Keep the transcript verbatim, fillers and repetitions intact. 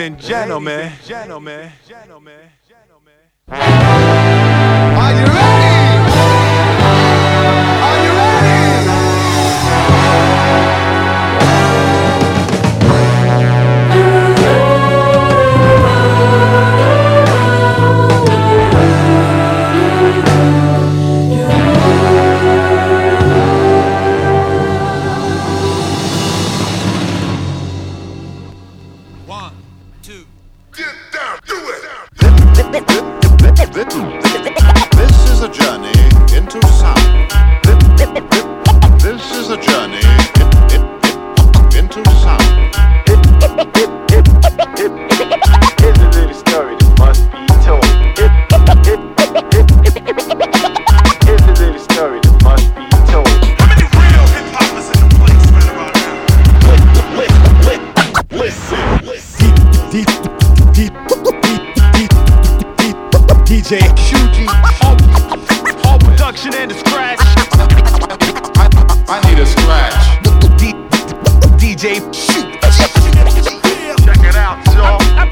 and gentlemen, gentlemen, gentlemen, gentlemen. Are you ready? Are you ready? One, two. Get down, do it. This is a journey into sound. This is a journey in, in, in, into sound. Here's a little story that must be told. Here's a little story that must be told. How many real hip hoppers in the place right about now? Listen, listen. D D D D J Shuji, all, all production and the scratch. I need a scratch. D, DJ Shoot. Check it out, y'all.